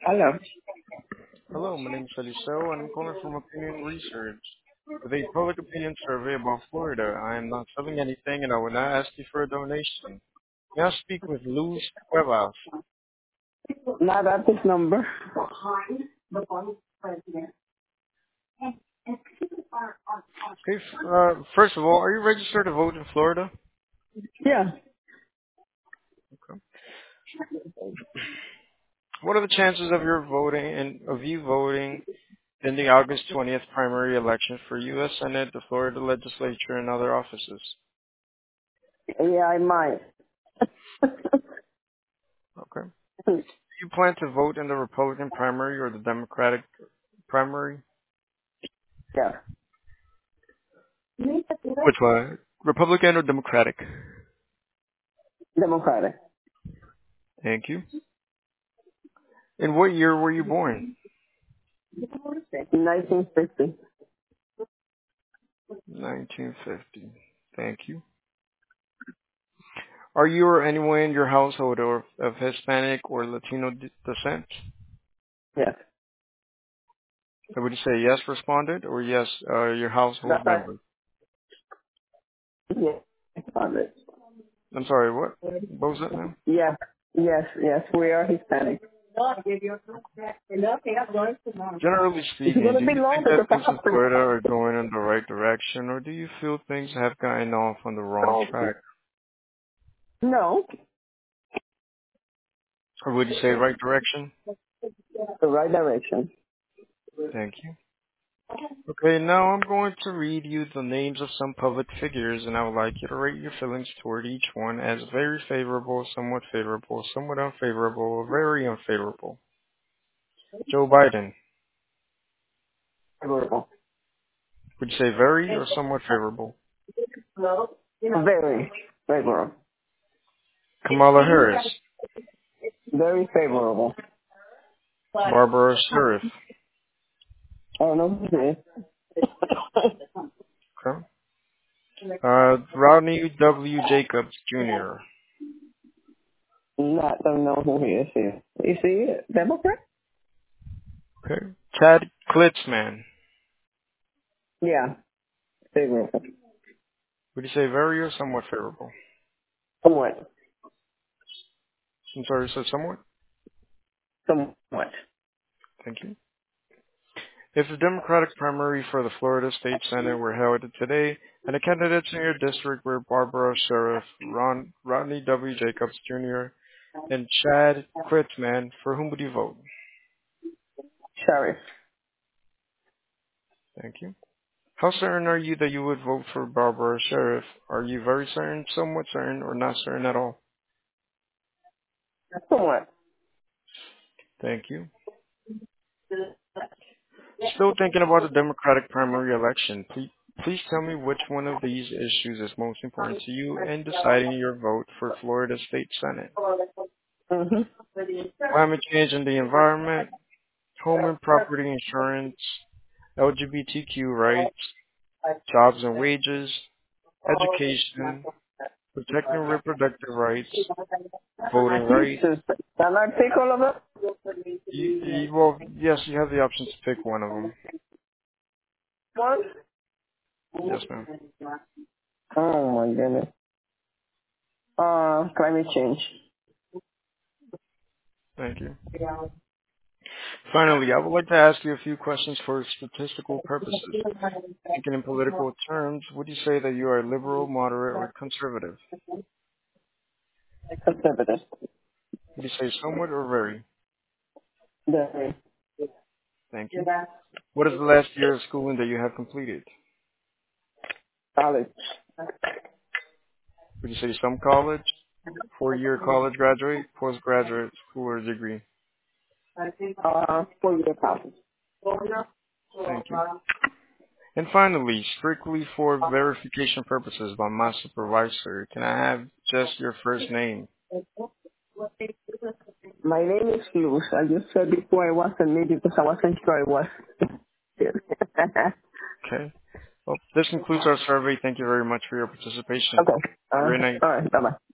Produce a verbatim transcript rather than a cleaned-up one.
Hello. Hello, my name is Eliseo, and I'm calling from Opinion Research with a public opinion survey about Florida. I am not selling anything, and I will not ask you for a donation. May I speak with Luz Cuevas? Not at this number. Okay, f- uh, first of all, are you registered to vote in Florida? Yeah. Okay. What are the chances of your voting and of you voting in the August twentieth primary election for U S Senate, the Florida Legislature, and other offices? Yeah, I might. Okay. Do you plan to vote in the Republican primary or the Democratic primary? Yeah. Which one? Republican or Democratic? Democratic. Thank you. In what year were you born? nineteen fifty. nineteen fifty. Thank you. Are you or anyone in your household or of Hispanic or Latino d- descent? Yes. So would you say yes responded or yes, uh, your household That's right. member? Yes. Found it. I'm sorry, what? What was that, ma'am? Yes. Yes. Yes. We are Hispanic. Generally It's speaking, gonna do be you long think that because I things in have to. Florida are going in the right direction, or do you feel things have gotten off on the wrong track? No. Or would you say right direction? The right direction. Thank you. Okay, now I'm going to read you the names of some public figures, and I would like you to rate your feelings toward each one as very favorable, somewhat favorable, somewhat unfavorable, or very unfavorable. Joe Biden. Favorable. Would you say very or somewhat favorable? Very favorable. Kamala Harris. Very favorable. Barbara Sheriff. I don't know who it is. Okay. Uh, Rodney W. Jacobs, Junior Not don't know who he is here. Is he a Democrat? Okay. Chad Klitzman. Yeah. Favorable. Would you say very or somewhat favorable? Somewhat. I'm sorry, you said somewhat? Somewhat. Thank you. If the Democratic primary for the Florida State Senate were held today, and the candidates in your district were Barbara Sheriff, Ron, Rodney W. Jacobs, Junior, and Chad Kritzman, for whom would you vote? Sheriff. Thank you. How certain are you that you would vote for Barbara Sheriff? Are you very certain, somewhat certain, or not certain at all? Somewhat. Thank you. Still thinking about the Democratic primary election. Please, please tell me which one of these issues is most important to you in deciding your vote for Florida State Senate. Mm-hmm. Climate change and the environment, home and property insurance, L G B T Q rights, jobs and wages, education, protecting reproductive rights, voting rights. Jesus. Can I take all of it? You, you, well, yes, you have the option to pick one of them. What? Yes, ma'am. Oh my goodness. Uh, climate change. Thank you. Finally, I would like to ask you a few questions for statistical purposes. Speaking in political terms, would you say that you are liberal, moderate, or conservative? Conservative. Would you say somewhat or very? The Thank you. What is the last year of schooling that you have completed? college. Would you say some college, four-year college graduate, postgraduate school, or degree? Uh, four year college. Thank you. And finally, strictly for verification purposes by my supervisor, can I have just your first name? My name is Luz. I just said before I wasn't me because I wasn't sure it was. Okay. Well, this concludes our survey. Thank you very much for your participation. Okay. Have a Uh, great night. all right. Bye bye.